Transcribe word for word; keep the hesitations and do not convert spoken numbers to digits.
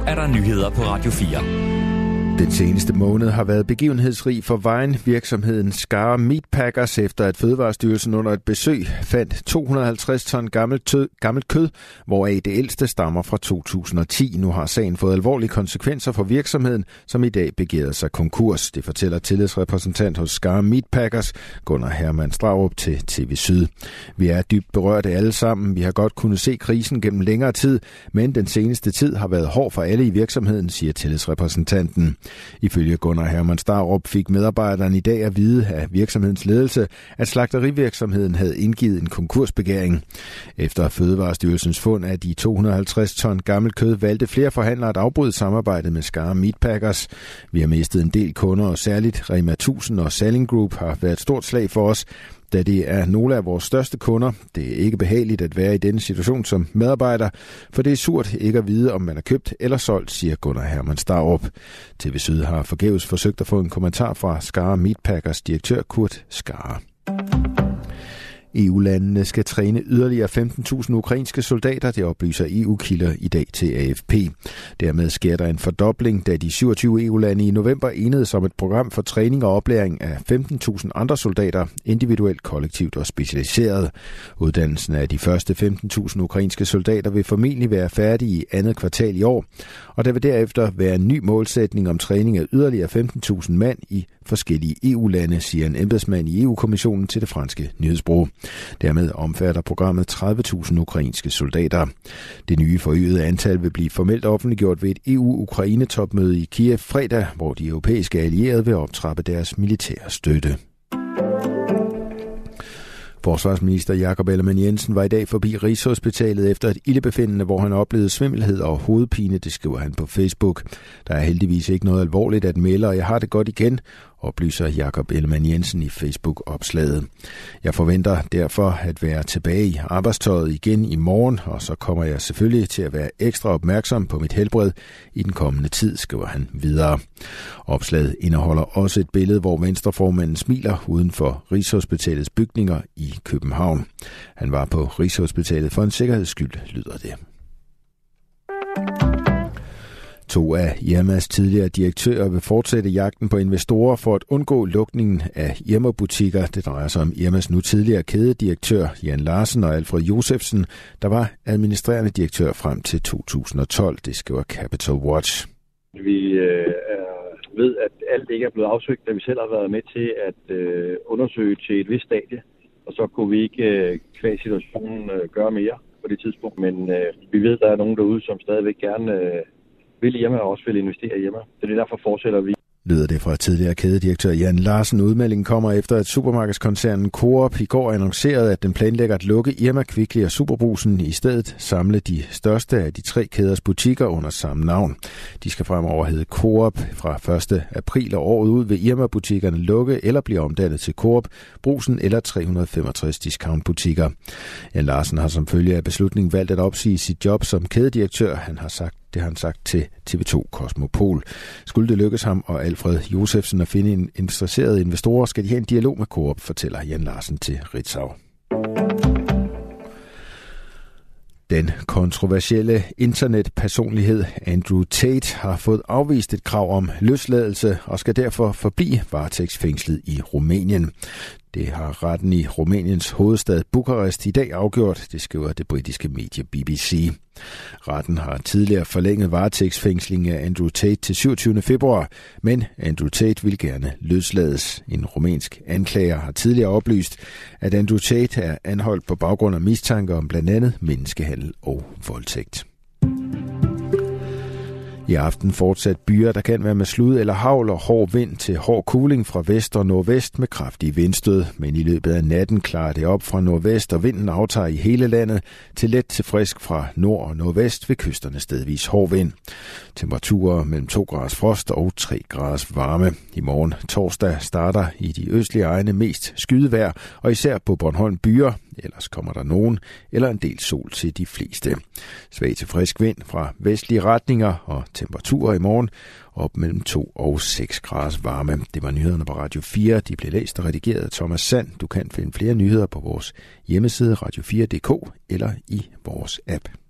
er der nyheder på Radio fire. Den seneste måned har været begivenhedsrig for Vejen-virksomheden Skara Meatpackers, efter at Fødevarestyrelsen under et besøg fandt to hundrede og halvtreds ton gammelt, tød, gammelt kød, hvoraf det ældste stammer fra to tusind og ti. Nu har sagen fået alvorlige konsekvenser for virksomheden, som i dag begærede sig konkurs. Det fortæller tillidsrepræsentant hos Skara Meatpackers, Gunnar Hermann Straurup, til T V Syd. Vi er dybt berørte alle sammen. Vi har godt kunnet se krisen gennem længere tid, men den seneste tid har været hård for alle i virksomheden, siger tillidsrepræsentanten. Ifølge Gunnar Hermann Straurup fik medarbejderne i dag at vide af virksomhedens ledelse, at slagterivirksomheden havde indgivet en konkursbegæring. Efter Fødevarestyrelsens fund af de to hundrede og halvtreds ton gammelt kød, valgte flere forhandlere at afbryde samarbejdet med Skara Meatpackers. Vi har mistet en del kunder, og særligt Rema tusind og Salling Group har været et stort slag for os, da det er nogle af vores største kunder. Det er ikke behageligt at være i denne situation som medarbejder, for det er surt ikke at vide, om man er købt eller solgt, siger Gunnar Hermann Straurup. T V Syd har forgæves forsøgt at få en kommentar fra Skara Meatpackers direktør Kurt Skara. E U-landene skal træne yderligere femten tusind ukrainske soldater, det oplyser E U-kilder i dag til A F P. Dermed sker der en fordobling, da de syvogtyve E U-lande i november enedes om et program for træning og oplæring af femten tusind andre soldater, individuelt, kollektivt og specialiseret. Uddannelsen af de første femten tusind ukrainske soldater vil formentlig være færdig i andet kvartal i år, og der vil derefter være en ny målsætning om træning af yderligere femten tusind mand i forskellige E U-lande, siger en embedsmand i E U-kommissionen til det franske nyhedsbureau. Dermed omfatter programmet tredive tusind ukrainske soldater. Det nye forøgede antal vil blive formelt offentliggjort ved et E U-Ukraine-topmøde i Kiev fredag, hvor de europæiske allierede vil optrappe deres militære støtte. Forsvarsminister Jakob Ellemann-Jensen var i dag forbi Rigshospitalet efter et ildebefindende, hvor han oplevede svimmelhed og hovedpine, det skriver han på Facebook. Der er heldigvis ikke noget alvorligt at melde, og jeg har det godt igen, oplyser Jakob Ellemann-Jensen i Facebook-opslaget. Jeg forventer derfor at være tilbage i arbejdstøjet igen i morgen, og så kommer jeg selvfølgelig til at være ekstra opmærksom på mit helbred i den kommende tid, skriver han videre. Opslaget indeholder også et billede, hvor venstreformanden smiler uden for Rigshospitalets bygninger i København. Han var på Rigshospitalet for en sikkerheds skyld, lyder det. To af Irmas tidligere direktører vil fortsætte jagten på investorer for at undgå lukningen af Irma-butikker. Det drejer sig om Irmas nu tidligere kædedirektør Jan Larsen og Alfred Josefsen, der var administrerende direktør frem til to tusind og tolv, det skriver Capital Watch. Vi øh, ved, at alt ikke er blevet afsøgt, da vi selv har været med til at øh, undersøge til et vist stadie, og så kunne vi ikke øh, kvæg situationen øh, gøre mere på det tidspunkt. Men øh, vi ved, at der er nogen derude, som stadigvæk gerne øh, vil hjemme og også vil investere hjemme. Så det er derfor fortsætter vi. Lyder det fra tidligere kædedirektør Jan Larsen. Udmeldingen kommer efter, at supermarkedskoncernen Coop i går annoncerede, at den planlægger at lukke Irma, Kvickly og Superbrugsen, i stedet samle de største af de tre kæders butikker under samme navn. De skal fremover hedde Coop. Fra første april og året ud vil Irma-butikkerne lukke eller blive omdannet til Coop, Brugsen eller tre hundrede og femogtres discountbutikker. Jan Larsen har som følge af beslutningen valgt at opsige sit job som kædedirektør. Han har sagt Det har han sagt til T V to Cosmopol. Skulle det lykkes ham og Alfred Josefsen at finde en interesseret investorer, skal de have en dialog med Coop, fortæller Jan Larsen til Ritzau. Den kontroversielle internetpersonlighed Andrew Tate har fået afvist et krav om løsladelse og skal derfor forblive varetægtsfængslet i Rumænien. Det har retten i Rumæniens hovedstad Bukarest i dag afgjort, det skriver det britiske medie B B C. Retten har tidligere forlænget varetægtsfængsling af Andrew Tate til syvogtyvende februar, men Andrew Tate vil gerne løslades. En rumænsk anklager har tidligere oplyst, at Andrew Tate er anholdt på baggrund af mistanker om blandt andet menneskehandel og voldtægt. I aften fortsat byer, der kan være med slud eller hagl og hård vind til hård kuling fra vest og nordvest med kraftige vindstød. Men i løbet af natten klarer det op fra nordvest, og vinden aftager i hele landet til let til frisk fra nord og nordvest ved kysterne stedvis hård vind. Temperaturer mellem to graders frost og tre graders varme. I morgen torsdag starter i de østlige egne mest skydevejr, og især på Bornholm byer. Ellers kommer der nogen eller en del sol til de fleste. Svag til frisk vind fra vestlige retninger og temperaturer i morgen op mellem to og seks graders varme. Det var nyhederne på Radio fire. De blev læst og redigeret af Thomas Sand. Du kan finde flere nyheder på vores hjemmeside radio fire punktum d k eller i vores app.